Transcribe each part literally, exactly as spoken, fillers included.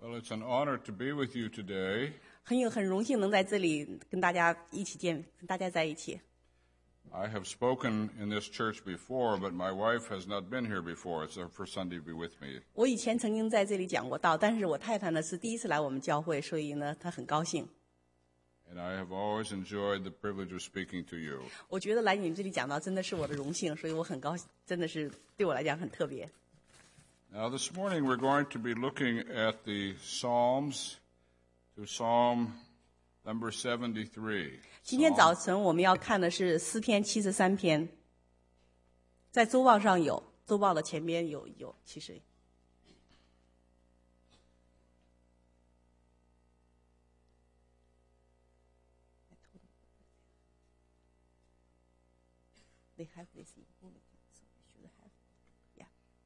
Well, it's an honor to be with you today. 很有很荣幸能在这里跟大家一起见，跟大家在一起。 I have spoken in this church before, but my wife has not been here before. It's her first Sunday to be with me. 我以前曾经在这里讲过道，但是我太太呢是第一次来我们教会，所以呢她很高兴。 And I have always enjoyed the privilege of speaking to you. 我觉得来你们这里讲道真的是我的荣幸，所以我很高兴，真的是对我来讲很特别。 Now, this morning we're going to be looking at the Psalms, to Psalm number seventy-three. 今天早晨我们要看的是诗篇七十三篇，在周报上有，周报的前边有有，其实。They have this in bulletin, so we should have, yeah.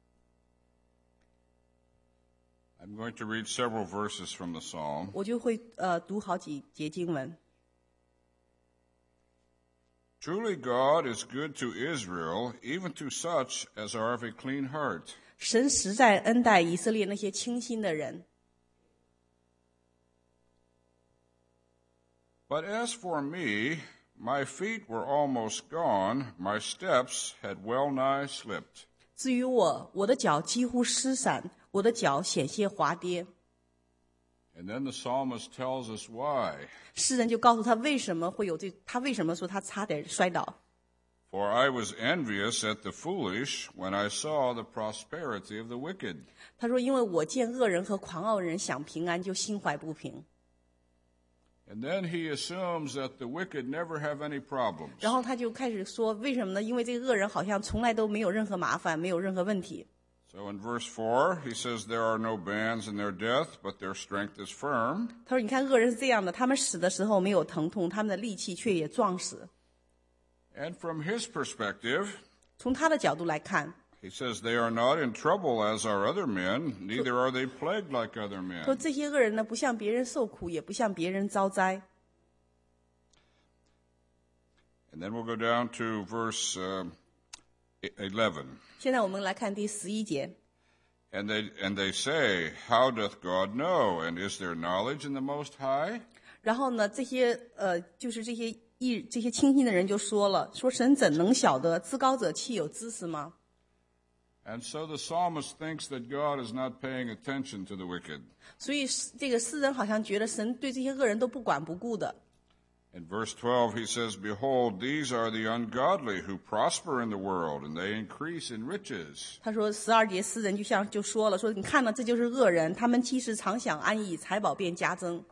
I'm going to read several verses from the Psalm. 我就会呃读好几节经文。 Truly God is good to Israel, even to such as are of a clean heart. 神实在恩待以色列那些清心的人。 But as for me, my feet were almost gone, my steps had well nigh slipped. 至于我，我的脚几乎失散，我的脚险些滑跌。 And then the psalmist tells us why. 诗人就告诉他为什么会有这，他为什么说他差点摔倒。 For I was envious at the foolish when I saw the prosperity of the wicked. 他说，因为我见恶人和狂傲人享平安，就心怀不平。 And then he assumes that the wicked never have any problems. 然后他就开始说，为什么呢？因为这个恶人好像从来都没有任何麻烦，没有任何问题。 So in verse four, he says, There are no bands in their death, but their strength is firm. 他说，你看恶人是这样的，他们死的时候没有疼痛，他们的力气却也壮实。 And from his perspective, 从他的角度来看， he says, They are not in trouble as are other men, neither are they plagued like other 说 men. 这些恶人呢，不像别人受苦，也不像别人遭灾。 And then we'll go down to verse uh, eleven. 现在我们来看第十一节。 And they, and they say, How doth God know? And is there knowledge in the Most High? 然后呢，这些呃，就是这些义这些清心的人就说了，说神怎能晓得？至高者岂有知识吗？ And so the psalmist thinks that God is not paying attention to the wicked. 所以这个诗人好像觉得神对这些恶人都不管不顾的。 In verse twelve, he says, Behold, these are the ungodly who prosper in the world, and they increase in riches. 他说十二节诗人就像就说了，说你看呢，这就是恶人，他们其实常享安逸，财宝便加增。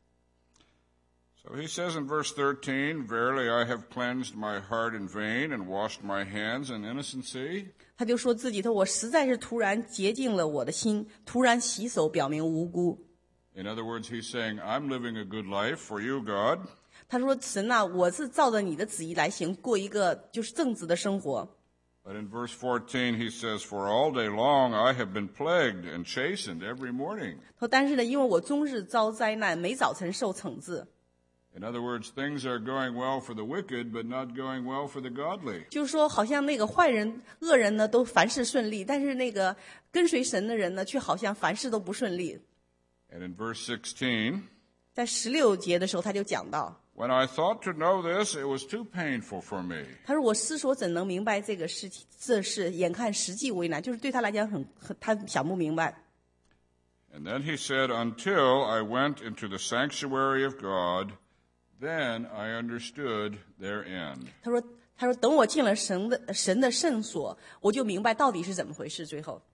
So he says in verse thirteen, Verily I have cleansed my heart in vain, and washed my hands in innocency. 他就说自己，他说我实在是突然洁净了我的心，突然洗手，表明无辜。 In other words, he's saying, I'm living a good life for you, God. 他说神啊，我是照着你的旨意来行，过一个就是正直的生活。 But in verse fourteen, he says, For all day long I have been plagued and chastened every morning. 他说但是呢，因为我终日遭灾难，每早晨受惩治。 In other words, things are going well for the wicked, but not going well for the godly. 就是说，好像那个坏人、恶人呢，都凡事顺利，但是那个跟随神的人呢，却好像凡事都不顺利。 And in verse sixteen, 在十六节的时候，他就讲到， When I thought to know this, it was too painful for me. 他说：“我思索怎能明白这个事情？这事眼看实际为难，就是对他来讲很很，他想不明白。” And then he said, Until I went into the sanctuary of God, then I understood their end. 他说：“他说等我进了神的神的圣所，我就明白到底是怎么回事。最后。”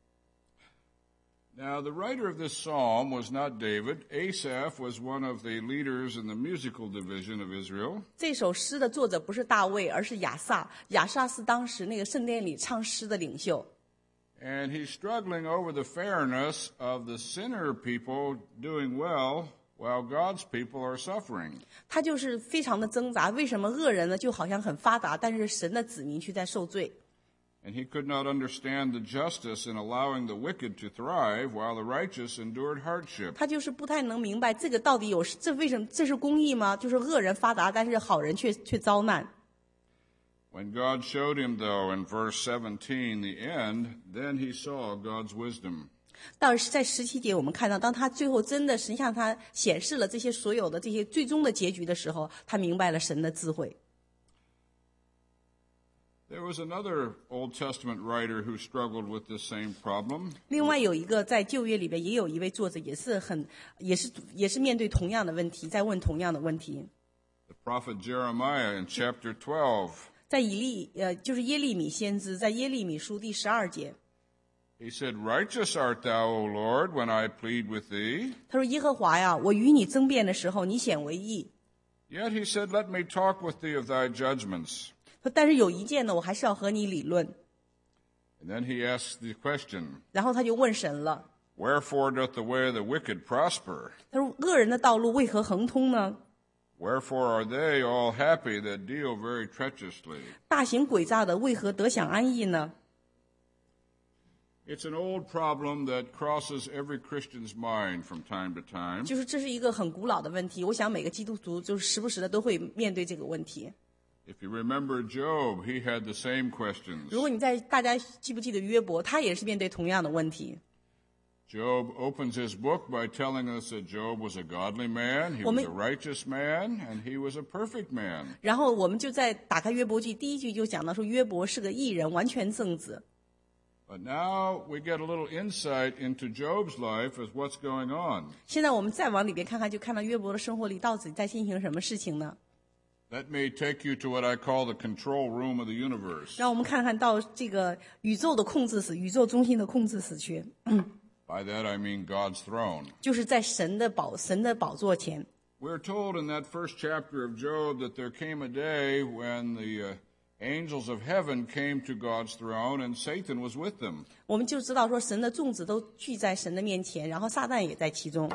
Now, the writer of this psalm was not David. Asaph was one of the leaders in the musical division of Israel. 这首诗的作者不是大卫，而是亚萨。亚萨是当时那个圣殿里唱诗的领袖。 And he's struggling over the fairness of the sinner people doing well while God's people are suffering. 他就是非常的挣扎，为什么恶人呢就好像很发达，但是神的子民却在受罪？ And he could not understand the justice in allowing the wicked to thrive while the righteous endured hardship. 他就是不太能明白这个到底有这为什么这是公义吗？就是恶人发达，但是好人却却遭难。 When God showed him, though, in verse seventeen, the end, then he saw God's wisdom. 到在十七节，我们看到，当他最后真的实际上他显示了这些所有的这些最终的结局的时候，他明白了神的智慧。 There was another Old Testament writer who struggled with this same problem. 另外有一个在旧约里边也有一位作者，也是很也是也是面对同样的问题，在问同样的问题。 The prophet Jeremiah in chapter twelve. 在以利呃就是耶利米先知在耶利米书第十二节。 He said, "Righteous art thou, O Lord, when I plead with thee." 他说：“耶和华呀，我与你争辩的时候，你显为义。” Yet he said, "Let me talk with thee of thy judgments." 但是有一件呢，我还是要和你理论。 And then he asks the question, 然后他就问神了。 Wherefore doth the way of the wicked prosper? 他说：“恶人的道路为何亨通呢？ Wherefore are they all happy that deal very treacherously? 大行诡诈的为何得享安逸呢？” It's an old problem that crosses every Christian's mind from time to time. 就是这是一个很古老的问题，我想每个基督徒就是时不时的都会面对这个问题。 If you remember Job, he had the same questions. 如果你在大家记不记得约伯，他也是面对同样的问题。 Job opens his book by telling us that Job was a godly man, he 我 was 们 a righteous man, and he was a perfect man. 然后我们就在打开约伯记，第一句就讲到说约伯是个义人，完全正直。 But now we get a little insight into Job's life as what's going on. 现在我们再往里边看看，就看到约伯的生活里到底在进行什么事情呢？ Let me take you to what I call the control room of the universe. 让我们看看到这个宇宙的控制室，宇宙中心的控制室去， By that I mean God's throne. 就是在神的宝神的宝座前。 We're told in that first chapter of Job that there came a day when the uh, angels of heaven came to God's throne and Satan was with them. 我们就知道说，神的众子都聚在神的面前，然后撒旦也在其中。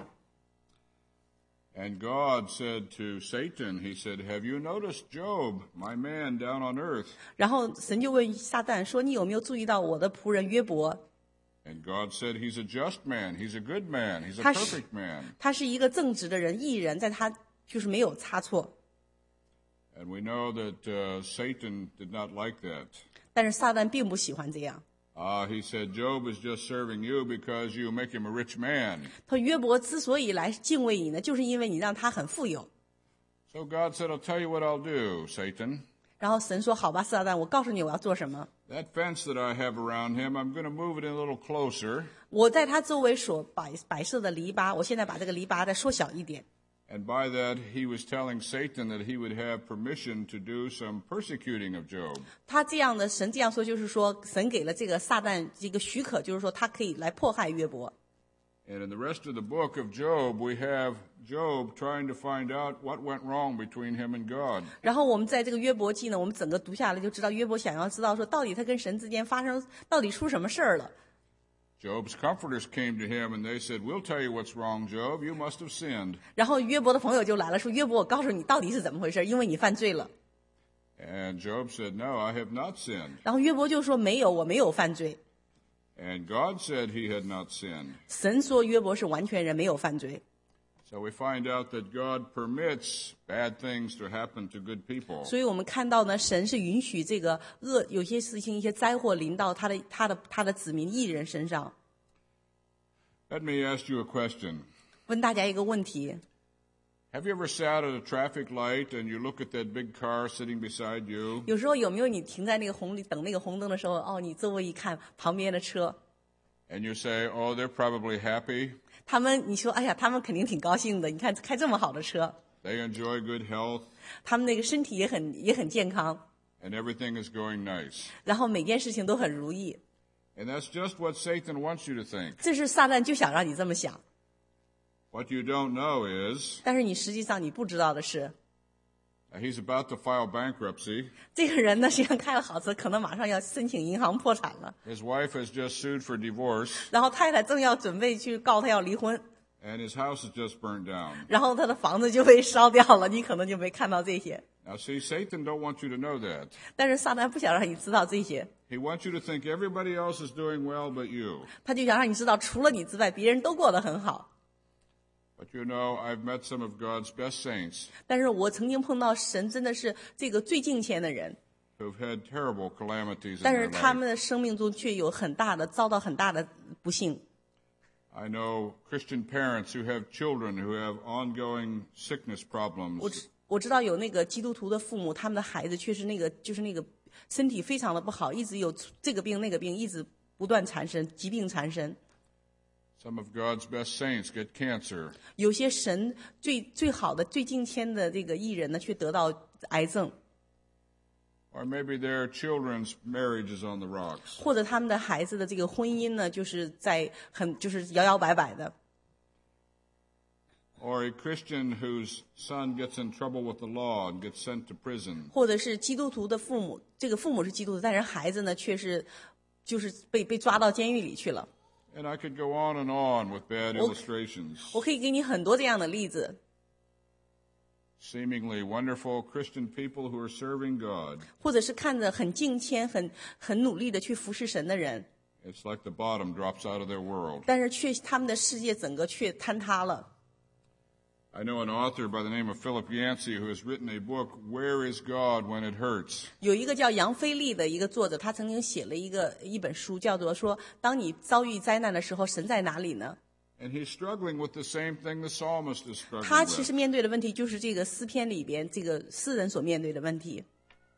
And God said to Satan, he said, "Have you noticed Job, my man down on earth?" 然后神就问撒旦说：“你有没有注意到我的仆人约伯？ And God said, "He's a just man, he's a good man, he's a 他是 perfect man." 他是一个正直的人，义人，在他就是没有差错。 And we know that uh, Satan did not like that. 但是撒旦并不喜欢这样。 Uh, he said, Job is just serving you because you make him a rich man. 他说约伯之所以来敬畏你呢，就是因为你让他很富有。 So God said, "I'll tell you what I'll do, Satan. 然后神说：“好吧，撒旦，我告诉你我要做什么。 That fence that I have around him, I'm going to move it in a little closer. 我在他周围所摆摆设的篱笆，我现在把这个篱笆再缩小一点。 And by that, he was telling Satan that he would have permission to do some persecuting of Job. 他这样的神这样说，就是说神给了这个撒旦这个许可，就是说他可以来迫害约伯。 And in the rest of the book of Job, we have Job trying to find out what went wrong between him and God. 然后我们在这个约伯记呢，我们整个读下来就知道约伯想要知道说，到底他跟神之间发生到底出什么事儿了。 Job's comforters came to him and they said, "We'll tell you what's wrong, Job. You must have sinned." 然后约伯的朋友就来了，说：“约伯，我告诉你到底是怎么回事，因为你犯罪了。” And Job said, "No, I have not sinned." 然后约伯就说：“没有，我没有犯罪。” And God said he had not sinned. 神说约伯是完全人，没有犯罪。 So we find out that God permits bad things to happen to good people. 所以我们看到呢，神是允许这个恶有些事情、一些灾祸临到他的、他的、他的子民义人身上。 Let me ask you a question. 问大家一个问题： Have you ever sat at a traffic light and you look at that big car sitting beside you? 有时候有没有你停在那个红绿等那个红灯的时候，哦，你周围一看旁边的车， And you say, "Oh, they're probably happy. 他们你说，哎呀，他们肯定挺高兴的。你看开这么好的车， They enjoy good health 他们那个身体也很也很健康， and everything is going nice." 然后每件事情都很如意。 And that's just what Satan wants you to think. 这是撒旦就想让你这么想， What you don't know is 但是你实际上你不知道的是， that he's about to file bankruptcy. 这个人呢，实际上开了好车，可能马上要申请银行破产了。 His wife has just sued for divorce 然后太太正要准备去告他要离婚， and his house is just burned down. 然后他的房子就被烧掉了，你可能就没看到这些。 Now see, Satan don't want you to know that. 但是撒旦不想让你知道这些， He wants you to think everybody else is doing well but you. 他就想让你知道，除了你之外，别人都过得很好。 But you know, I've met some of God's best saints 但是我曾经碰到神真的是这个最敬虔的人， who've had terrible calamities in 但是 their 他 life. 们的生命中却有很大的遭到很大的不幸。 I know Christian parents who have children who have ongoing sickness 我 problems. 知我知道有那个基督徒的父母，他们的孩子确实那个就是那个身体非常的不好，一直有这个病那个病，一直不断缠身，疾病缠身。 Some of God's best saints get cancer. 有些神最最好的、最敬虔的这个艺人呢，却得到癌症， Or maybe their children's marriage is on the rocks. 或者他们的孩子的这个婚姻呢，就是在很就是摇摇摆摆的。 Or a Christian whose son gets in trouble with the law and gets sent to prison. 或者是基督徒的父母，这个父母是基督徒，但是孩子呢却是就是被被抓到监狱里去了。 And I could go on and on with bad illustrations. 我可以给你很多这样的例子， Seemingly wonderful Christian people who are serving God. 或者是看着很敬虔、很很努力的去服侍神的人， It's like the bottom drops out of their world. 但是却他们的世界整个却坍塌了。 I know an author by the name of Philip Yancey who has written a book, Where is God When It Hurts? 有一个叫杨飞利的一个作者，他曾经写了一个一本书，叫做说：当你遭遇灾难的时候，神在哪里呢？ And he's struggling with the same thing the psalmist is 他 struggling 其实 with. 面对的问题就是这个诗篇里边这个诗人所面对的问题。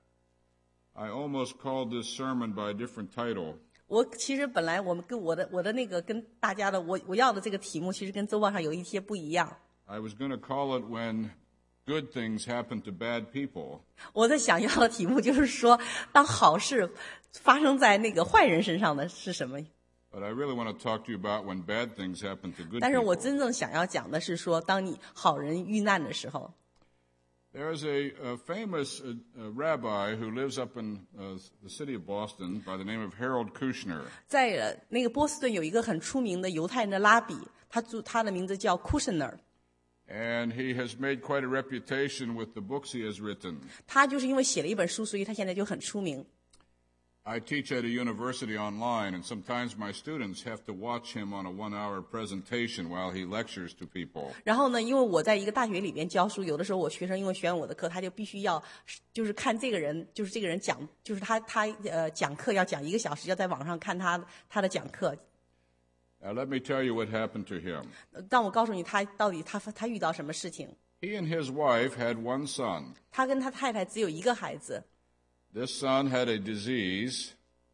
I almost called this sermon by a different title. 我其实本来我们跟我的我的那个跟大家的我我要的这个题目，其实跟周报上有一些不一样。 I was going to call it When Good Things Happen to Bad People. 我的想要的题目就是说，当好事发生在那个坏人身上的是什么？ But I really want to talk to you about when bad things happen to good 但是我 people. 真正想要讲的是说，当你好人遇难的时候， There's a, a famous uh, uh, rabbi who lives up in uh, the city of Boston by the name of Harold Kushner. 在呃那个波士顿有一个很出名的犹太人的拉比，他住他的名字叫 Kushner， And he has made quite a reputation with the books he has written. 他就是因为写了一本书，所以他现在就很出名。 I teach at a university online, and sometimes my students have to watch him on a one-hour presentation while he lectures to people. 然后呢，因为我在一个大学里边教书，有的时候我学生因为选我的课，他就必须要就是看这个人，就是这个人讲，就是他他呃讲课要讲一个小时，要在网上看他他的讲课。 Now, let me tell you what happened to him. 让我告诉你，他到底他他遇到什么事情？ He and his wife had one son. 他跟他太太只有一个孩子， This son had a disease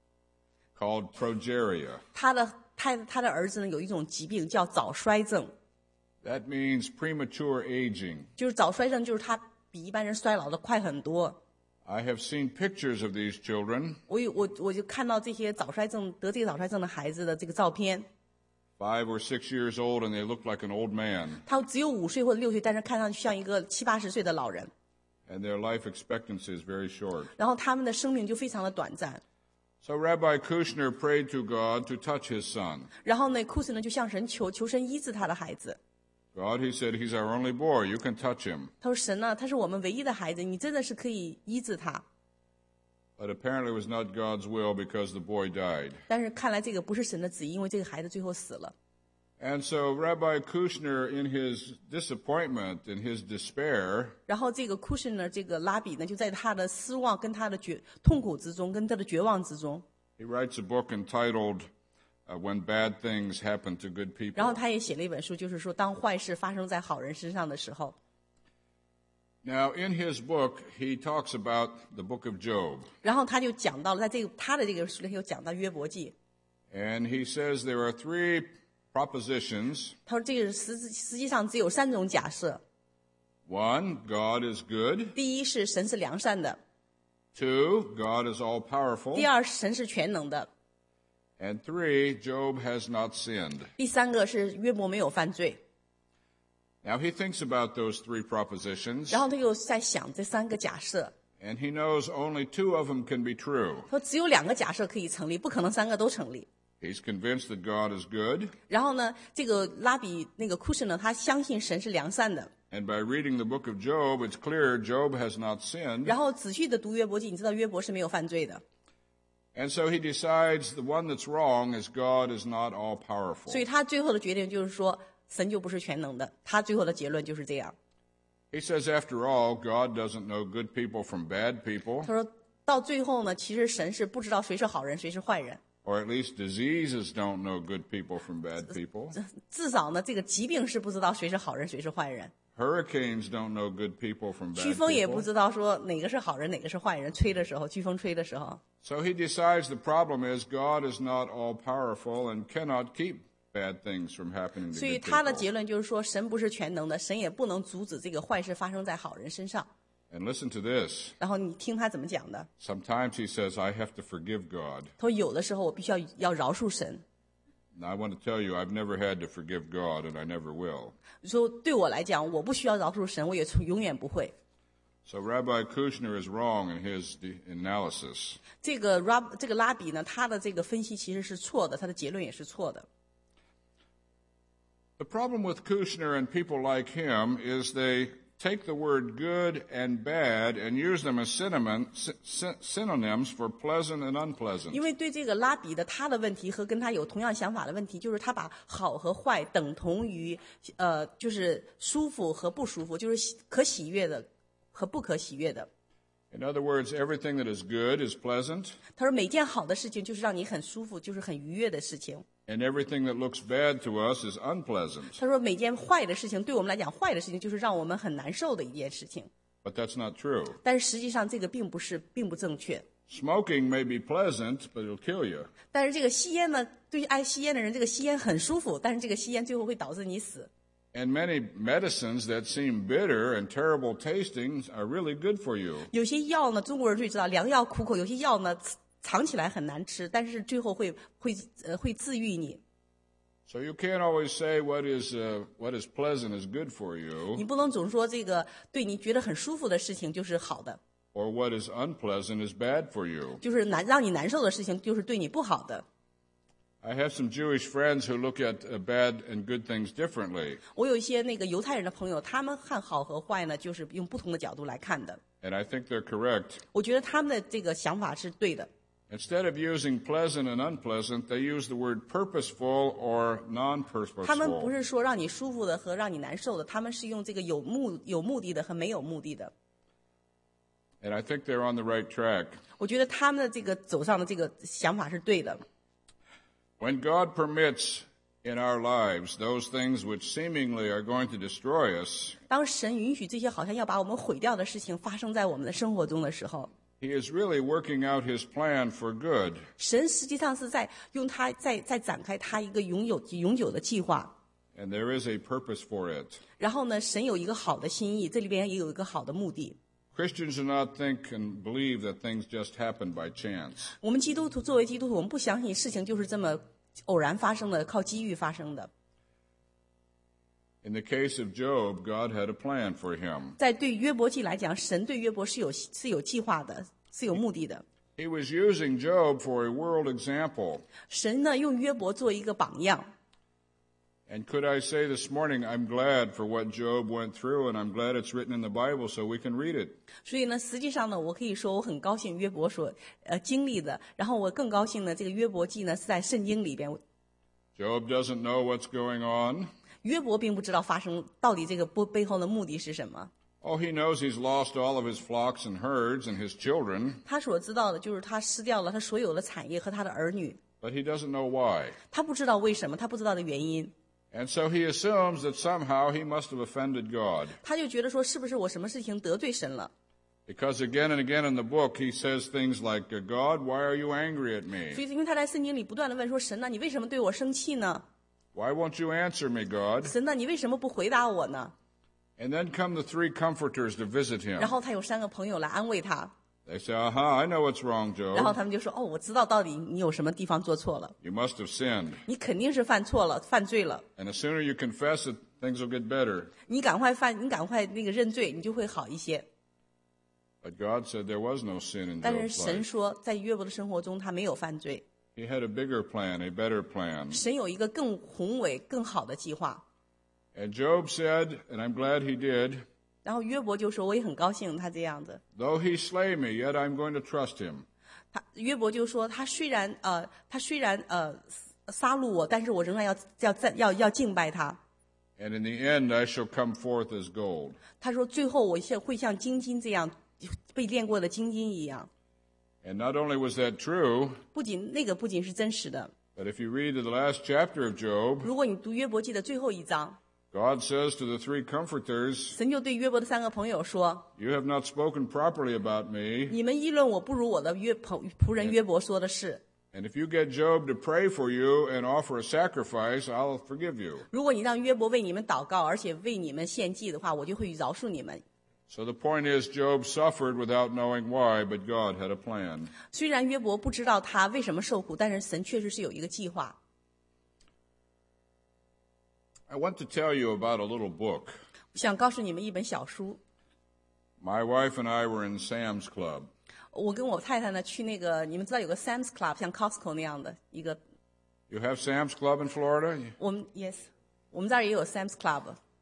called progeria. 他的太他的儿子呢有一种疾病叫早衰症， That means premature aging. 就是早衰症就是他比一般人衰老的快很多。 I have seen pictures of these children, 我有我我就看到这些早衰症得这个早衰症的孩子的这个照片， five or six years old, and they look like an old man. 他只有五岁或者六岁，但是看上去像一个七八十岁的老人。 And their life expectancy is very short. 然后他们的生命就非常的短暂。 So Rabbi Kushner prayed to God to touch his son. 然后呢，库斯呢就向神求求神医治他的孩子。 God, he said, he's our only boy. You can touch him. 他说：“神啊，他是我们唯一的孩子，你真的是可以医治他。 But apparently it was not God's will because the boy died. ” 但是看来这个不是神的旨意，因为这个孩子最后死了。 And so Rabbi Kushner, in his disappointment, in his despair, 然后这个库什呢，这个拉比呢，就在他的失望跟他的绝痛苦之中，跟他的绝望之中， he writes a book entitled uh, When Bad Things Happen to Good 然后 People. 他也写了一本书，就是说当坏事发生在好人身上的时候。 Now, in his book, he talks about the book of Job. 然后他就讲到了，在这个他的这个书里，有讲到约伯记。 And he says there are three propositions. 他说这个实实际上只有三种假设： One, God is good. 第一是神是良善的； Two, God is all powerful. 第二是神是全能的； And three, Job has not sinned. 第三个是约伯没有犯罪。 Now, he thinks about those three propositions, 然后他又在想这三个假设， and he knows only two of them can be true. 说只有两个假设可以成立，不可能三个都成立。 He's convinced that God is good, 然后呢，这个拉比那个库什呢，他相信神是良善的。 and by reading the book of Job, it's clear Job has not sinned. 然后仔细的读约伯记，你知道约伯是没有犯罪的， And so he decides the one that's wrong is God is not all 所 powerful. 以他最后的决定就是说，神就不是全能的。他最后的结论就是这样。 He says, after all, God doesn't know good people from bad people. 他说到最后呢，其实神是不知道谁是好人，谁是坏人。 Or at least diseases don't know good people from bad people. 至少呢，这个疾病是不知道谁是好人谁是坏人。 Hurricanes don't know good people from bad 飓风也不 people. 知道说哪个是好人哪个是坏人，吹的时候，飓风吹的时候。 So he decides the problem is God is not all-powerful and cannot keep bad things from happening to 所以 good 他的 people. 结论就是说，神不是全能的，神也不能阻止这个坏事发生在好人身上。 And listen to this. 然后你听他怎么讲的？ Sometimes he says, I have to forgive God. 他说有的时候我必须要要饶恕神。 And I want to tell you, I've never had to forgive God, and I never will. 说对我来讲，我不需要饶恕神，我也从永远不会。 So Rabbi Kushner is wrong in his de- analysis. 这个 Rab 这个拉比呢，他的这个分析其实是错的，他的结论也是错的。 The problem with Kushner and people like him is they take the word good and bad and use them as synonym, sy- synonyms for pleasant and unpleasant. 因为对这个拉比的他的问题和跟他有同样想法的问题，就是他把好和坏等同于呃，就是舒服和不舒服，就是喜可喜悦的和不可喜悦的。 In other words, everything that is good is pleasant, 他说每件好的事情就是让你很舒服，就是很愉悦的事情。 and everything that looks bad to us is unpleasant. 他说每件坏的事情对我们来讲，坏的事情就是让我们很难受的一件事情。 But that's not true. 但是实际上这个并不是，并不正确。 Smoking may be pleasant, but it'll kill you. 但是这个吸烟呢，对于爱吸烟的人，这个吸烟很舒服，但是这个吸烟最后会导致你死。 And many medicines that seem bitter and terrible tasting are really good for you. 有些药呢，中国人最知道，良药苦口；有些药呢，尝起来很难吃，但是最后会会呃会治愈你。 So you can't always say what is uh, what is pleasant is good for you, 你不能总说这个对你觉得很舒服的事情就是好的， or what is unpleasant is bad for you. 就是难让你难受的事情就是对你不好的。 I have some Jewish friends who look at uh, bad and good things differently, 我有一些那个犹太人的朋友，他们看好和坏呢，就是用不同的角度来看的。 and I think they're correct. 我觉得他们的这个想法是对的。 Instead of using pleasant and unpleasant, they use the word purposeful or 他们不 non-purposeful. 是说让你舒服的和让你难受的，他们是用这个有目有目的的和没有目的的。 And I think they're on the right track. 我觉得他们的这个走上的这个想法是对的。 When God permits in our lives those things which seemingly are going to destroy us, 当神允许这些好像要把我们毁掉的事情发生在我们的生活中的时候， He is really working out His plan for good. 神实际上是在用他在在展开他一个永有永久的计划。 And there is a purpose for it. 然后呢，神有一个好的心意，这里边也有一个好的目的。 Christians do not think and believe that things just happen by chance. 我们基督徒作为基督徒，我们不相信事情就是这么偶然发生的，靠机遇发生的。 In the case of Job, God had a plan for him. 在对约伯记来讲，神对约伯是有是有计划的，是有目的的。 He was using Job for a world example. 神呢，用约伯做一个榜样。 And could I say this morning, I'm glad for what Job went through, and I'm glad it's written in the Bible so we can read it. 所以呢，实际上呢，我可以说我很高兴约伯所呃经历的，然后我更高兴呢，这个约伯记呢是在圣经里边。 Job doesn't know what's going on. 约伯并不知道发生到底这个背背后的目的是什么。 All he knows, he's lost all of his flocks and herds and his children, 他所知道的就是他失掉了他所有的产业和他的儿女， but he doesn't know why. 他不知道为什么，他不知道的原因， And so he assumes that somehow he must have offended God. 他就觉得说是不是我什么事情得罪神了？ Because again and again in the book, he says things like, God, why are you angry at 所 me? 以因为他在圣经里不断的问说：“神呢，你为什么对我生气呢？ Why won't you answer me, God? 神呢，你为什么不回答我呢 And then come the three comforters to visit？” him. 然后他有三个朋友来安慰他， They say, aha, I know what's wrong, 然后 Job. 他们就说：“哦，我知道到底你有什么地方做错了， You must have sinned. 你肯定是犯错了，犯罪了。 And the sooner you confess it, things will get better. 你赶快犯，你赶快那个认罪，你就会好一些。” But God said there was no sin in 但是 Job's 神 life. 说，在约伯的生活中，他没有犯罪。 He had a bigger plan, a better plan. 神有一个更宏伟、更好的计划。 And Job said, and I'm glad he did, 然后约伯就说：“我也很高兴他这样子。 though he slay me, yet I'm going to trust him. ” 他约伯就说：“他虽然呃，他虽然呃杀戮我，但是我仍然要要要要敬拜他。 And in the end, I shall come forth as gold. ” 他说：“最后我像会像金金这样被炼过的金金一样。” And not only was that true, 不仅那个不仅是真实的， but if you read the last chapter of Job, 如果你读约伯记的最后一章， God says to the three comforters, 神就对约伯的三个朋友说 You have not spoken properly about：“ me, 你们议论我不如我的约仆仆人约伯说的是。 and if you get Job to pray for you and offer a sacrifice, I'll forgive you. 如果你让约伯为你们祷告，而且为你们献祭的话，我就会饶恕你们。” So the point is, Job suffered without knowing why, but God had a plan. 虽然约伯不知道他为什么受苦，但是神确实是有一个计划。 I want to tell you about a little book. 我想告诉你们一本小书。 My wife and I were in Sam's Club. 我跟我太太呢去那个，你们知道有个 Sam's Club， 像 Costco 那样的一个。 You have Sam's Club in Florida? 我们 yes， 我们这儿也有 Sam's Club。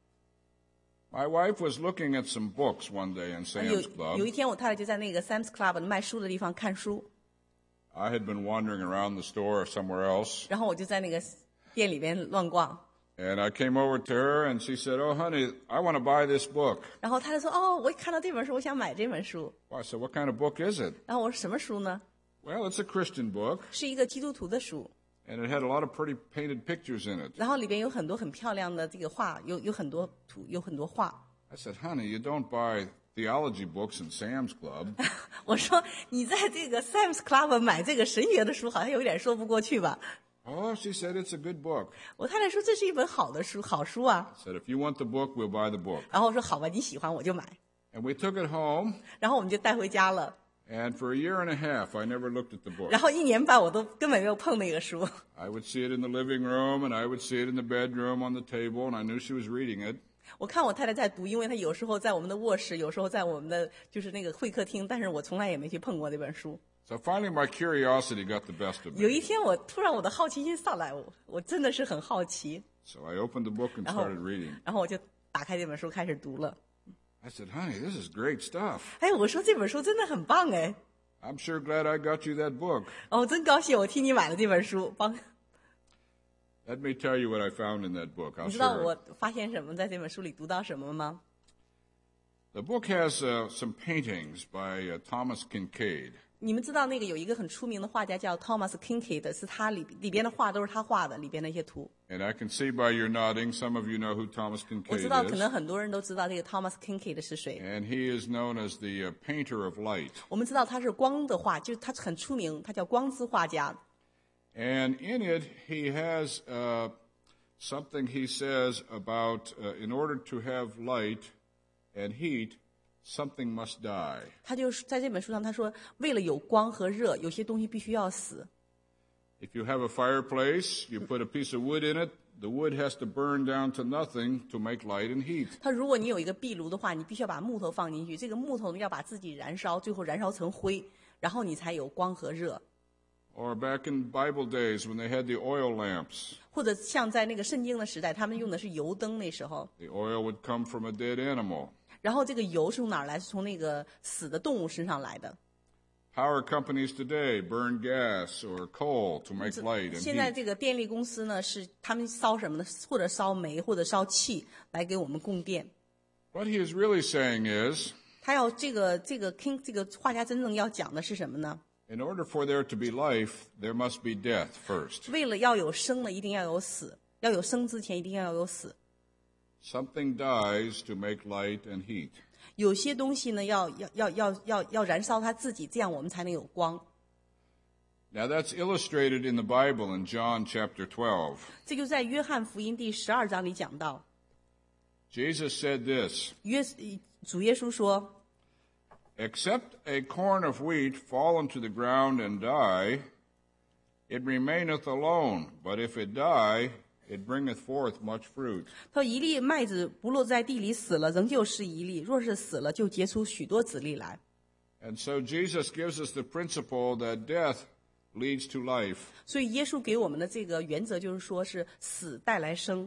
My wife was looking at some books one day in 有 Sam's 有 Club. 一天，我太太就在那个 Sam's Club 卖书的地方看书， I had been wandering around the store or somewhere else, 然后我就在那个店里边乱逛。 and I came over to her and she said, Oh, honey, I want to buy this book. 然后太太说：“哦，我看到这本书，我想买这本书。 Well, I said, What kind of book is it? ” 然后我说：“什么书呢？ Well, it's a Christian book, 是一个基督徒的书， and it had a lot of pretty painted pictures in it. 然后里边有很多很漂亮的这个画，有有很多图，有很多画。” I said, Honey, you don't buy theology books in Sam's Club. 我说：“你在这个 Sam's Club 买这个神学的书，好像有点说不过去吧 Oh, she said, It's a good book.？” 我太太说：“这是一本好的书，好书啊。 I said, If you want the book, we'll buy the book. ” 然后我说：“好吧，你喜欢我就买。 And we took it home, ” 然后我们就带回家了。 and for a year and a half, I never looked at the book. 然后一年半我都根本没有碰那个书。 I would see it in the living room, and I would see it in the bedroom on the table, and I knew she was reading it. 我看我太太在读，因为她有时候在我们的卧室，有时候在我们的就是那个会客厅，但是我从来也没去碰过那本书。 So finally, my curiosity got the best of 有 me. 一天我突然我的好奇心上来，我我真的是很好奇， So I opened the book and 然后 started reading. 然后我就打开这本书开始读了。 I said, Honey, this is great stuff. 哎，我说这本书真的很棒哎， I'm sure glad I got you that book. 哦，我真高兴，我替你买了这本书。帮， Let me tell you what I found in that book. I'll 你知道 share 我 it. 发现什么？在这本书里读到什么吗？ The book has uh, some paintings by uh, Thomas Kincaid. 你们知道那个有一个很出名的画家叫 Thomas Kincaid， 是他里里边的画都是他画的，里边那些图。 And I can see by your nodding, some of you know who Thomas 我知 Kincaid 道可 is. 能很多人都知道这个 Thomas Kincaid 是谁。 And he is known as the uh, painter of light. 我们知道他是光的画，就是他很出名，他叫光之画家。 And in it, he has uh, something he says about uh, in order to have light and heat, something must die. 他就是在这本书上他说，为了有光和热，有些东西必须要死。 If you have a fireplace, you put a piece of wood in it, the wood has to burn down to nothing to make light and heat. 他如果你有一个壁炉的话，你必须要把木头放进去，这个木头要把自己燃烧，最后燃烧成灰，然后你才有光和热。 Or back in Bible days when they had the oil lamps, 或者像在那个圣经的时代，他们用的是油灯，那时候， the oil would come from a dead animal. 然后这个油是从哪儿来？是从那个死的动物身上来的。 Power companies today burn gas or coal to make light and 现在 heat. 这个电力公司呢，是他们烧什么呢？或者烧煤，或者烧气来给我们供电。 What he is really saying is, 他要这个这个 King 这个画家真正要讲的是什么呢？ in order for there to be life, there must be death first. 为了要有生呢，一定要有死；要有生之前，一定要有死。 Something dies to make light and heat. 有些东西呢，要要要要要要燃烧它自己，这样我们才能有光。 Now that's illustrated in the Bible in John chapter twelve. 这就在约翰福音第十二章里讲到， Jesus said this, 约主耶稣说。 Except a corn of wheat fall into the ground and die, it remaineth alone. But if it die, it bringeth forth much fruit. 他说：“一粒麦子不落在地里死了，仍旧是一粒；若是死了，就结出许多子粒来。” And so Jesus gives us the principle that death leads to life. 所以耶稣给我们的这个原则就是说，是死带来生。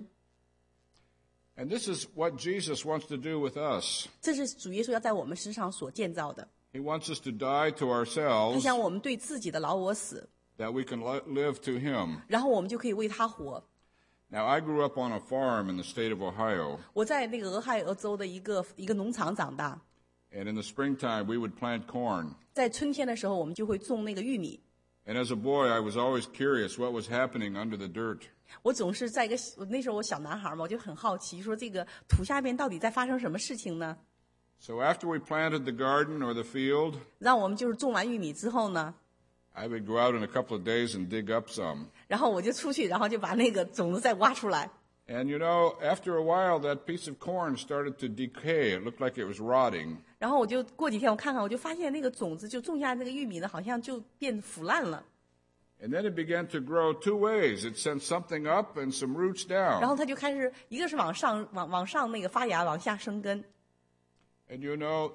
And this is what Jesus wants to do with us. 这是主耶稣要在我们身上所建造的。 He wants us to die to 他 ourselves 想我们对自己的老我死， that we can li- live to Him. 然后我们就可以为他活。 Now, I grew up on a farm in the state of Ohio. 我在那个俄亥俄州的一个一个农场长大， And in the springtime, we would plant corn. 在春天的时候，我们就会种那个玉米。 And as a boy, I was always curious what was happening under the dirt. 我总是在一个那时候我小男孩嘛，我就很好奇，说这个土下面到底在发生什么事情呢？ So after we planted the garden or the field, 让我们就是种完玉米之后呢， I would go out in a couple of days and dig up some. 然后我就出去，然后就把那个种子再挖出来。 And you know, after a while, that piece of corn started to decay. It looked like it was rotting. 然后我就过几天我看看，我就发现那个种子就种下那个玉米呢，好像就变腐烂了。 And then it began to grow two ways. It sent something up and some roots 然 down. 后它就开始一个是往上往往上那个发芽，往下生根。 And you know,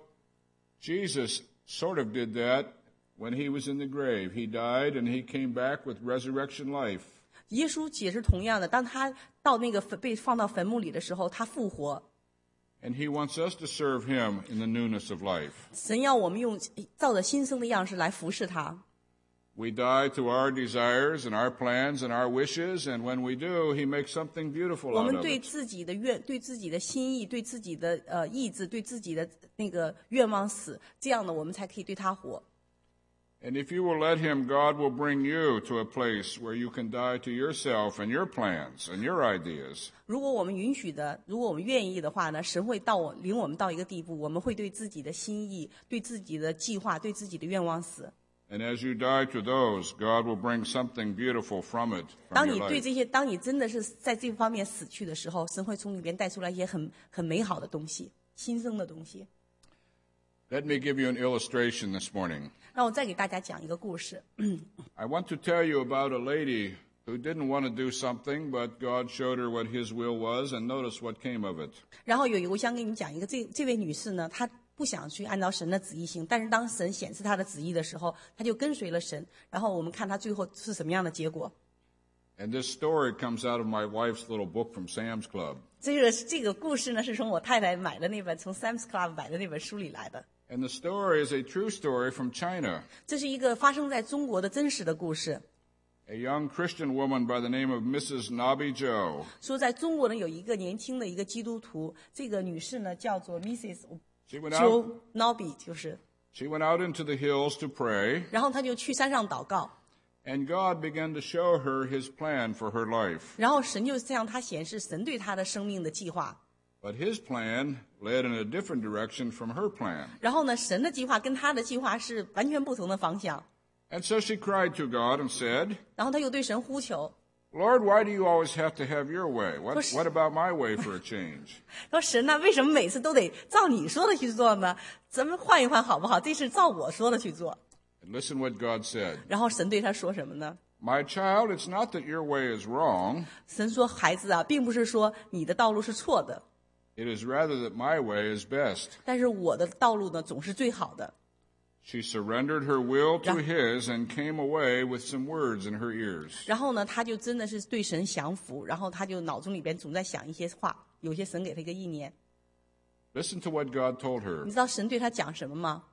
Jesus sort of did that when he was in the grave. He died and he came back with resurrection life. 耶稣也是同样的，当他到那个坟被放到坟墓里的时候，他复活。 And he wants us to serve him in the newness of life. 神要我们用照着新生的样式来服侍他。 We die to our desires and our plans and our wishes, and when we do, he makes something beautiful 我 out 们 of 对 it. 自己的愿、对自己的心意、对自己的呃意志、对自己的那个愿望死，这样的我们才可以对他活。 And if you will let him, God will bring you to a place where you can die to yourself and your plans and your ideas. 如果我们允许的，如果我们愿意的话呢，神会到我领我们到一个地步，我们会对自己的心意、对自己的计划、对自己的愿望死。 And as you die to those, God will bring something beautiful from it, 当 from 你 your 对 life. 这些，当你真的是在这方面死去的时候，神会从里边带出来一些很很美好的东西，新生的东西。 Let me give you an illustration this morning. 让我再给大家讲一个故事。 I want to tell you about a lady who didn't want to do something, but God showed her what his will was, and notice what came of it. 然后有一个，我想给你讲一个，这这位女士呢，她不想去按照神的旨意行，但是当神显示她的旨意的时候，她就跟随了神。然后我们看她最后是什么样的结果。 And this story comes out of my wife's little book from Sam's Club. 这个这个故事呢，是从我太太买的那本从 Sam's Club 买的那本书里来的。 And the story is a true story from China. 这是一个发生在中国的真实的故事。 A young Christian woman by the name of Missus Nabi Zhou. 说在中国呢，有一个年轻的一个基督徒，这个女士呢叫做 Missus She went Joe out, Nobby， 就是， she went out into the hills to pray, 然后她就去山上祷告， and God began to show her his plan for her life. 然后神就向她显示神对她的生命的计划。 But his plan led in a different direction from her plan. 然后呢，神的计划跟她的计划是完全不同的方向。 And so she cried to God and said, 然后她又对神呼求， Lord, why do you always have to have your way? What, Well, she- what about my way for a change? 说神呐、为什么每次都得照你说的去做呢？咱们换一换好不好？这事照我说的去做。 And listen what God said. 然后神对她说什么呢？ My child, it's not that your way is wrong. 神说：“孩子啊，并不是说你的道路是错的， It is rather that my way is best. 但是我的道路呢，总是最好的。” She surrendered her will to Yeah. his and came away with some words in her ears. 然后呢，他就真的是对神降服，然后他就脑中里边总在想一些话，有些神给他一个意念。 Listen to what God told her. 你知道神对他讲什么吗？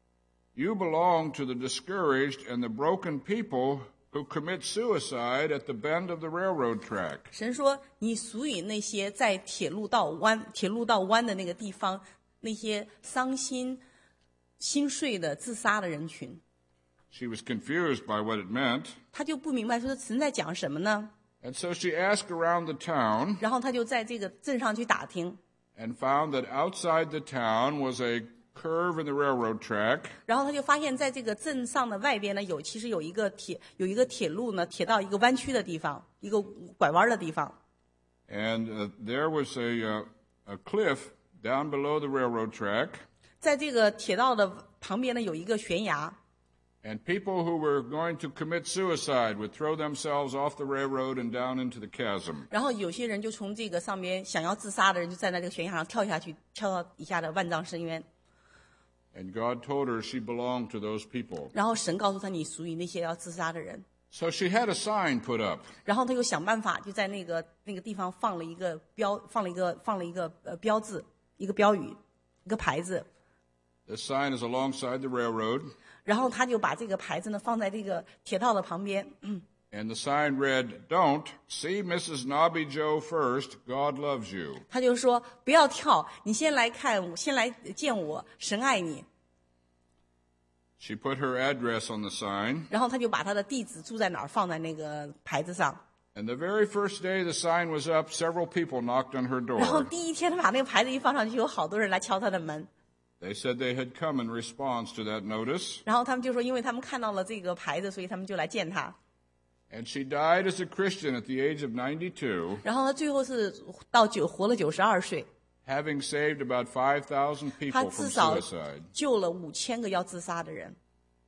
You belong to the discouraged and the broken people who commit suicide at the bend of the railroad track. 神说：“你属于那些在铁路道弯、铁路道弯的那个地方，那些伤心、心碎的、自杀的人群。” She was confused by what it meant, 他就不明白说神在讲什么呢？ and so she asked around the town 然后他就在这个镇上去打听， and found that outside the town was a curve in the railroad track, 然后他就发现，在这个镇上的外边呢，有其实有一个铁有一个铁路呢，铁到一个弯曲的地方，一个拐弯的地方。 and uh, there was a, uh, a cliff down below the railroad track, 在这个铁道的旁边呢，有一个悬崖， and people who were going to commit suicide would throw themselves off the railroad and down into the chasm. 然后有些人就从这个上面想要自杀的人，就站在这个悬崖上跳下去，跳到底下的万丈深渊。 And God told her she belonged to those people. 然后神告诉他，你属于那些要自杀的人。 So she had a sign put up. 然后他又想办法，就在那个那个地方放了一个标，放了一个放了一个呃标志，一个标语，一个牌子。 The sign is alongside the railroad, 然后他就把这个牌子呢放在这个铁道的旁边，嗯， And the sign read, "Don't. See Missus Nobby Joe first. God loves you." 他就说不要跳，你先来看，先来见我，神爱你。 She put her address on the sign. 然后他就把他的地址住在哪儿放在那个牌子上。 And the very first day the sign was up, several people knocked on her 然后 door. 第一天他把那个牌子一放上去，有好多人来敲他的门。 They said they had come in response to that notice. 然后他们就说，因为他们看到了这个牌子，所以他们就来见他。 And she died as a Christian at the age of ninety-two, 然后他最后是到九活了九十二岁， having saved about five thousand 他 people 至 from 少 suicide. 救了五千个要自杀的人。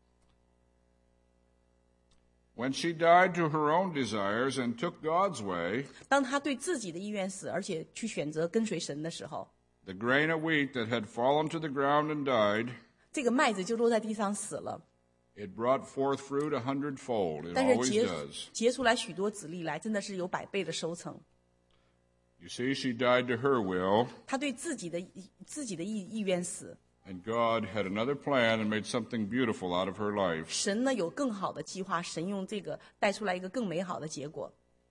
When she died to her own desires and took God's way, 当他对自己的意愿死，而且去选择跟随神的时候， the grain of wheat that had fallen to the ground and died, 这个麦子就落在地上死了。 it brought forth fruit a hundredfold. It 但是 always 结 does. 结出来许多子粒来，真的是有百倍的收成。 You see, she died to her will, 他对自己的意自己的意意愿死， and God had another plan and made something beautiful out of her life. 神呢有更好的计划，神用这个带出来一个更美好的结果。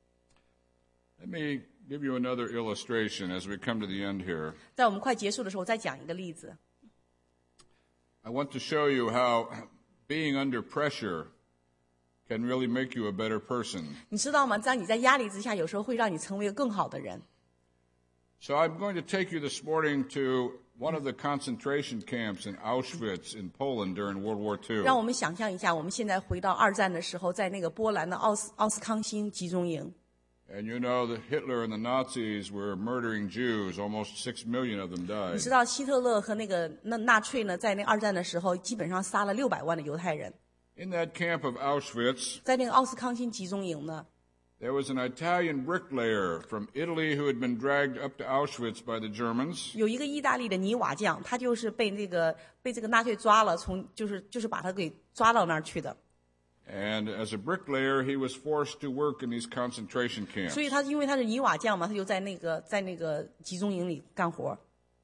Let me give you another illustration as we come to the end here. 在我们快结束的时候，再讲一个例子。 I want to show you how being under pressure can really make you a better person. 你知道吗？在你在压力之下，有时候会让你成为一个更好的人。 So I'm going to take you this morning to one of the concentration camps in Auschwitz in Poland during World War 让 Two. 我们想象一下，我们现在回到二战的时候，在那个波兰的奥斯奥斯康辛集中营。 And you know that Hitler and the Nazis were murdering Jews. Almost six million of them 你 died. 知道希特勒和那个那纳粹呢，在那二战的时候，基本上杀了六百万的犹太人。 In that camp of Auschwitz, 在那个奥斯康辛集中营呢， there was an Italian bricklayer from Italy who had been dragged up to Auschwitz by the Germans. 有一个意大利的泥瓦匠，他就是被那个被这个纳粹抓了，从就是就是把他给抓到那儿去的。 And as a bricklayer, he was forced to work in these concentration camps. 所以他因为他是泥瓦匠嘛，他就在那个在那个集中营里干活。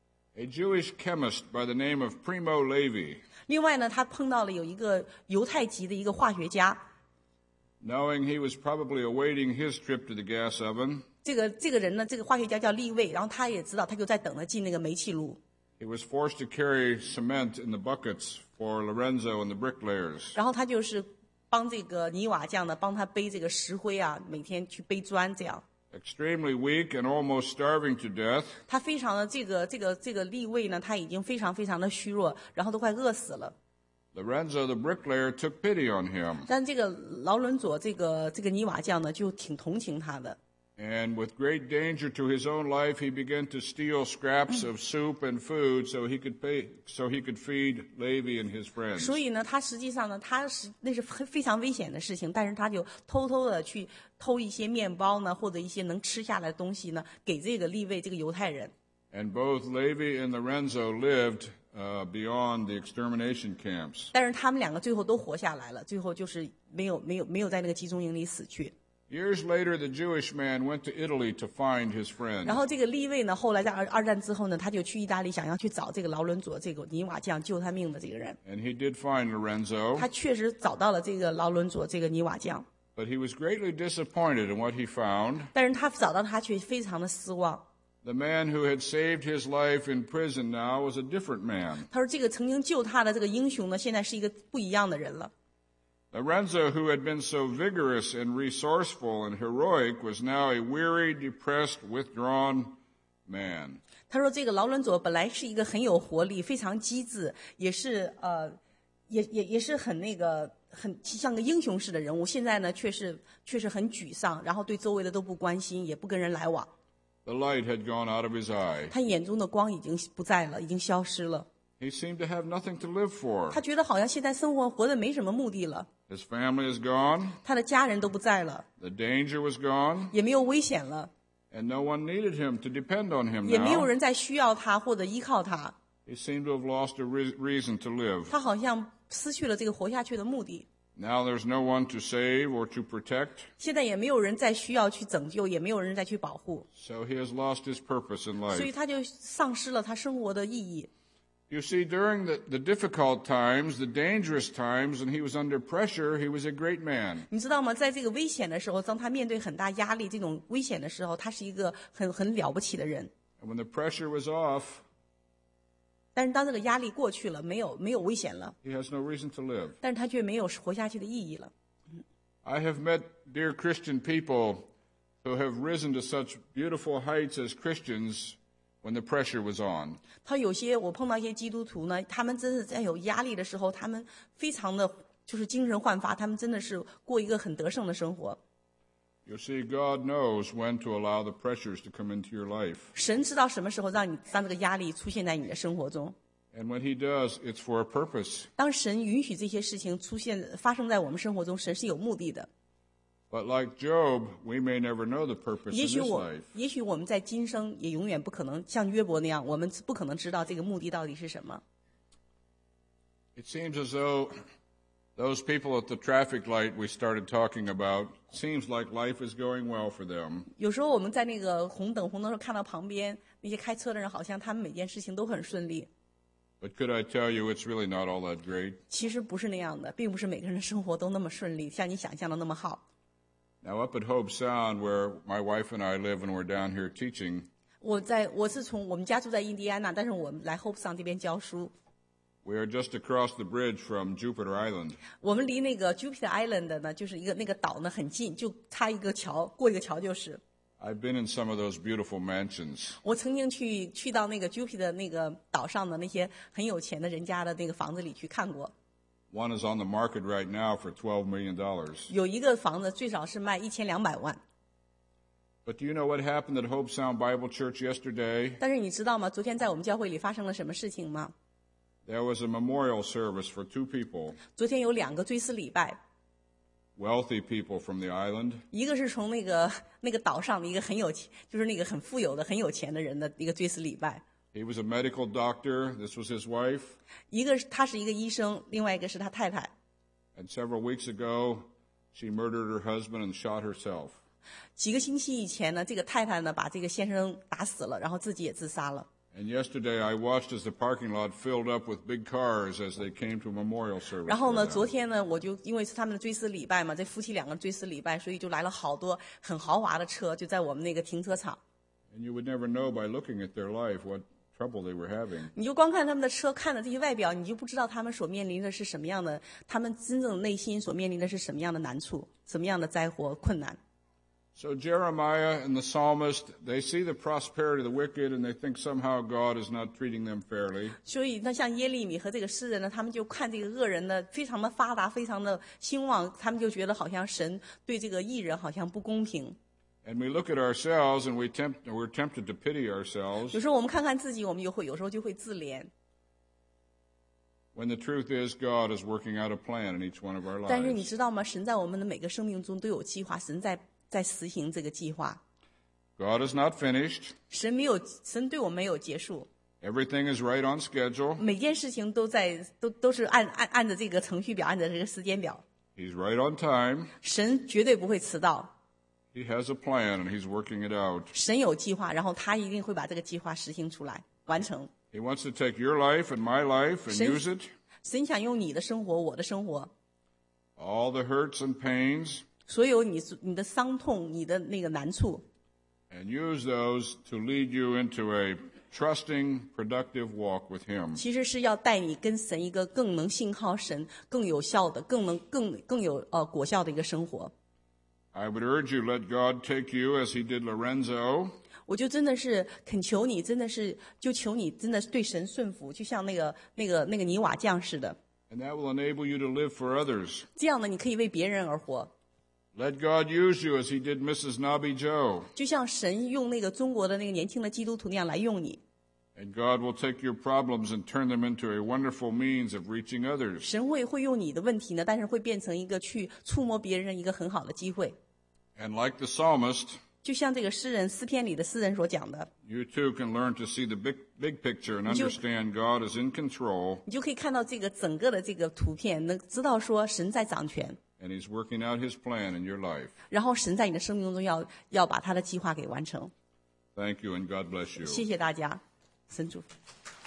A Jewish chemist by the name of Primo Levi, 另外呢，他碰到了有一个犹太籍的一个化学家， knowing he was probably awaiting his trip to the gas oven, 这个这个人呢，这个化学家叫利卫，然后他也知道，他就在等着进那个煤气炉。 he was forced to carry cement in the buckets for Lorenzo and the bricklayers. 然后他就是帮这个泥瓦匠呢，帮他背这个石灰啊，每天去背砖这样。 Extremely weak and almost starving to death, 他非常的这个这个这个利卫呢，他已经非常非常的虚弱，然后都快饿死了。 Lorenzo the bricklayer took pity on him, 但这个劳伦佐这个这个泥瓦匠呢，就挺同情他的。 and with great danger to his own life, he began to steal scraps of soup and food so he could pay, so he could feed Levi and his friends. 所以呢，他实际上呢，他是那是非常危险的事情，但是他就偷偷的去偷一些面包呢，或者一些能吃下来的东西呢，给这个利卫这个犹太人。 And both Levi and Lorenzo lived uh, beyond the extermination camps. 但是他们两个最后都活下来了，最后就是没有没有没有在那个集中营里死去。 Years later, the Jewish man went to Italy to find his friend. 然后这个利卫呢，后来在二二战之后呢，他就去意大利，想要去找这个劳伦佐这个泥瓦匠救他命的这个人。 And he did find Lorenzo, 他确实找到了这个劳伦佐这个泥瓦匠， but he was greatly disappointed in what he found. 但是他找到他却非常的失望。 The man who had saved his life in prison now was a different man. 他说这个曾经救他的这个英雄呢，现在是一个不一样的人了。 Lorenzo, who had been so vigorous and resourceful and heroic, was now a weary, depressed, withdrawn man. 他说这个劳伦佐本来是一个很有活力、非常机智，也是呃，也也也是很那个很像个英雄式的人物，现在呢却是却是很沮丧，然后对周围的都不关心，也不跟人来往。 The light had gone out of his eye. 他眼中的光已经不在了，已经消失了。 He seemed to have nothing to live for. 他觉得好像现在生活活得没什么目的了， His family is gone. 他的家人都不在了， The danger was gone. 也没有危险了， And no one needed him to depend on him 也没有 now. 人再需要他或者依靠他， He seemed to have lost a re- reason to live. 他好像失去了这个活下去的目的。 Now there's no one to save or to protect, 现在也没有人再需要去拯救，也没有人再去保护， so he has lost his purpose in 所以 life. 他就丧失了他生活的意义。 You see, during the, the difficult times, the dangerous times, and he was under pressure, he was a great man. 你知道吗？在这个危险的时候，当他面对很大压力、这种危险的时候，他是一个很很了不起的人。 And when the pressure was off, 但是当这个压力过去了，没有没有危险了， he has no reason to live. 但是他却没有活下去的意义了。 I have met dear Christian people who have risen to such beautiful heights as Christians when the pressure was on. 他有些我碰到一些基督徒呢，他们真是在有压力的时候，他们非常的就是精神焕发，他们真的是过一个很得胜的生活。 You see, God knows when to allow the pressures to come into your life. 神知道什么时候让你让这个压力出现在你的生活中。 And when he does, it's for a purpose. 当神允许这些事情出现发生在我们生活中，神是有目的的。 But like Job, we may never know the purpose 也 in 许 this 我 life. 也许我们在今生也永远不可能像约伯那样，我们不可能知道这个目的到底是什么。 It seems as though those people at the traffic light we started talking about, seems like life is going well for them. 有时候我们在那个红等红灯时候看到旁边那些开车的人，好像他们每件事情都很顺利。 But could I tell you it's really not all that great? 其实不是那样的，并不是每个人的生活都那么顺利，像你想象的那么好。 Now up at Hope Sound, where my wife and I live and we're down here teaching, 我在我是从我们家住在印第安纳，但是我们来 Hope Sound 这边教书。 we are just across the bridge from Jupiter Island. 我们离那个 Jupiter Island 的呢，就是一个那个岛呢很近，就差一个桥，过一个桥就是。 I've been in some of those beautiful mansions. 我曾经去去到那个 Jupiter 那个岛上的那些很有钱的人家的那个房子里去看过。 One is on the market right now for twelve million dollars. 有一个房子最少是卖一千两百万。 But do you know what happened at Hope Sound Bible Church yesterday? 但是你知道吗？昨天在我们教会里发生了什么事情吗？ There was a memorial service for two people, 昨天有两个追思礼拜， wealthy people from the island, 一个是从那个那个岛上的一个很有钱，就是那个很富有的、很有钱的人的一个追思礼拜。 he was a medical doctor. This was his wife. 一个是他是一个医生，另外一个是他太太。 And several weeks ago, she murdered her husband and shot herself. 几个星期以前呢，这个太太呢把这个先生打死了，然后自己也自杀了。 And yesterday I watched as the parking lot filled up with big cars as they came to a memorial service. 然后 for 呢， them. 昨天呢，我就因为是他们的追思礼拜嘛，这夫妻两个追思礼拜，所以就来了好多很豪华的车，就在我们那个停车场。 And you would never know by looking at their life what trouble they were having. 你就光看他们的车，看的这些外表，你就不知道他们所面临的是什么样的，他们真正的内心所面临的是什么样的难处，什么样的灾祸困难。 So Jeremiah and the psalmist, they see the prosperity of the wicked and they think somehow God is not treating them fairly. 所以，那像耶利米和这个诗人呢，他们就看这个恶人呢，非常的发达，非常的兴旺，他们就觉得好像神对这个义人好像不公平。 And we look at ourselves and we tempt, we're tempted to pity ourselves 有时候我们看看自己，我们就会有时候就会自怜。 when the truth is God is working out a plan in each one of our 但是你 lives. 知道吗？神在我们的每个生命中都有计划，神在在实行这个计划。 God is not finished. 神没有，神对我们没有结束， Everything is right on schedule. 每件事情都在都都是按按按着这个程序表，按着这个时间表。 He's right on time. 神绝对不会迟到， He has a plan and he's working it out. 神有计划，然后他一定会把这个计划实行出来，完成。 He wants to take your life and my life and Sin- use it, 神想用你的生活，我的生活， all the hurts and pains, 所有你你的伤痛，你的那个难处， and use those to lead you into a trusting, productive walk with him. 其实是要带你跟神一个更能信靠神、更有效的、更能更更有呃果效的一个生活。 I would urge you, let God take you as he did Lorenzo, 我就真的是恳求你，真的是就求你，真的是对神顺服，就像那个那个那个泥瓦匠似的。 and that will enable you to live for others. 这样呢，你可以为别人而活， Let God use you as he did Missus Nabi Joe, 就像神用那个中国的那个年轻的基督徒那样来用你。 and God will take your problems and turn them into a wonderful means of reaching others. 神会会用你的问题呢，但是会变成一个去触摸别人一个很好的机会。 And like the psalmist, 就像这个诗人诗篇里的诗人所讲的， you too can learn to see the big, big picture and You- understand God is in control 你就可以看到这个整个的这个图片，能知道说神在掌权， and he's working out his plan in your life. 然后神在你的生命中要要把他的计划给完成。 Thank you and God bless you. 谢谢大家，神祝福。